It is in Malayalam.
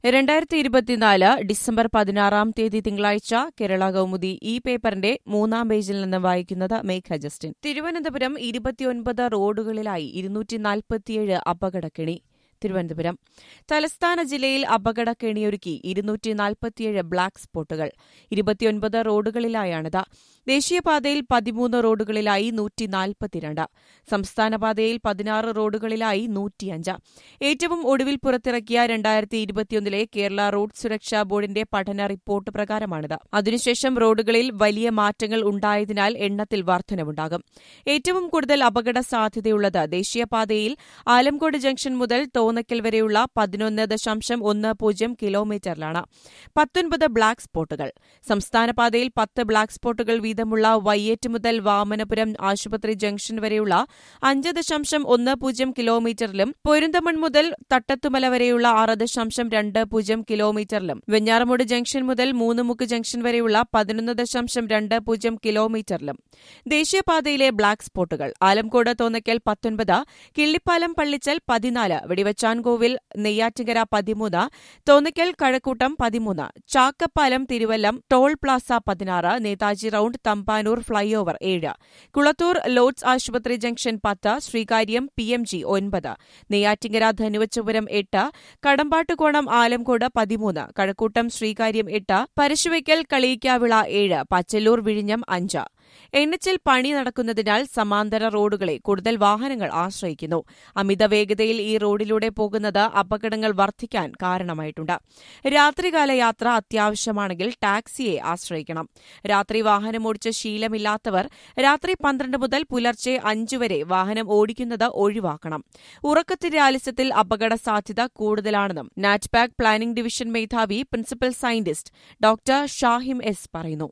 2024 ഡിസംബർ 16 തിങ്കളാഴ്ച കേരള കൗമുദി ഈ പേപ്പറിന്റെ 3-ാം പേജിൽ നിന്ന് വായിക്കുന്നത് മേഘ ജസ്റ്റിൻ. തിരുവനന്തപുരം 29 റോഡുകളിലായി 247 അപകടക്കെണി. തിരുവനന്തപുരം തലസ്ഥാന ജില്ലയിൽ അപകടക്കെണിയൊരുക്കി 247 ബ്ലാക്ക് സ്പോട്ടുകൾ. 29 റോഡുകളിലായാണിത്. ദേശീയപാതയിൽ 13 റോഡുകളിലായി 142, സംസ്ഥാനപാതയിൽ 16 റോഡുകളിലായി 105. ഏറ്റവും ഒടുവിൽ പുറത്തിറക്കിയ 2021 കേരള റോഡ് സുരക്ഷാ ബോർഡിന്റെ പഠന റിപ്പോർട്ട് പ്രകാരമാണിത്. അതിനുശേഷം റോഡുകളിൽ വലിയ മാറ്റങ്ങൾ ഉണ്ടായതിനാൽ എണ്ണത്തിൽ വർധനവുണ്ടാകും. ഏറ്റവും കൂടുതൽ അപകട സാധ്യതയുള്ളത് ദേശീയപാതയിൽ ആലംകോട് ജംഗ്ഷൻ മുതൽ തോന്നക്കൽ വരെയുള്ള 11.10 കിലോമീറ്ററിലാണ്. 19 ബ്ലാക്ക് സ്പോട്ടുകൾ. സംസ്ഥാനപാതയിൽ 10 ബ്ലാക്ക് സ്പോട്ടുകൾ വീതമുള്ള വയ്യേറ്റ് മുതൽ വാമനപുരം ആശുപത്രി ജംഗ്ഷൻ വരെയുള്ള 5.10 കിലോമീറ്ററിലും പൊരുന്തമൺ മുതൽ തട്ടത്തുമല വരെയുള്ള 6.20 കിലോമീറ്ററിലും വെഞ്ഞാറമൂട് ജംഗ്ഷൻ മുതൽ മൂന്നുമുക്ക് ജംഗ്ഷൻ വരെയുള്ള 11.20 കിലോമീറ്ററിലും. ദേശീയപാതയിലെ ബ്ലാക്ക് സ്പോട്ടുകൾ: Alamcode Thonnakkal 19, Killippalam Pallichal 14, Vedivechankovil Neyyattinkara 13, Thonnakkal Kazhakkoottam 13, Chakkappalam Thiruvallam toll plaza 16, Netaji round Thampanoor flyover 7, Kulathoor Lourdes ആശുപത്രി ജംഗ്ഷൻ 10, ശ്രീകാര്യം PMG 9, നെയ്യാറ്റിങ്കര ധനുവച്ചപുരം 8, കടമ്പാട്ടുകോണം ആലംകോട് 13, കഴക്കൂട്ടം ശ്രീകാര്യം 8, പരശുവയ്ക്കൽ കളിയിക്കാവിള 7, പച്ചല്ലൂർ വിഴിഞ്ഞം 5. NHൽ പണി നടക്കുന്നതിനാൽ സമാന്തര റോഡുകളെ കൂടുതൽ വാഹനങ്ങൾ ആശ്രയിക്കുന്നു. അമിത വേഗതയിൽ ഈ റോഡിലൂടെ പോകുന്നത് അപകടങ്ങൾ വർദ്ധിക്കാൻ കാരണമായിട്ടുണ്ട്. രാത്രികാല യാത്ര അത്യാവശ്യമാണെങ്കിൽ ടാക്സിയെ ആശ്രയിക്കണം. രാത്രി വാഹനമോടിച്ച് ശീലമില്ലാത്തവർ രാത്രി 12 മുതൽ പുലർച്ചെ 5 വരെ വാഹനം ഓടിക്കുന്നത് ഒഴിവാക്കണം. ഉറക്കത്തിന്റെ ആലസ്യത്തിൽ അപകട സാധ്യത കൂടുതലാണെന്നും നാറ്റ്പാക് പ്ലാനിംഗ് ഡിവിഷൻ മേധാവി principal scientist doctor Shahim S പറയുന്നു.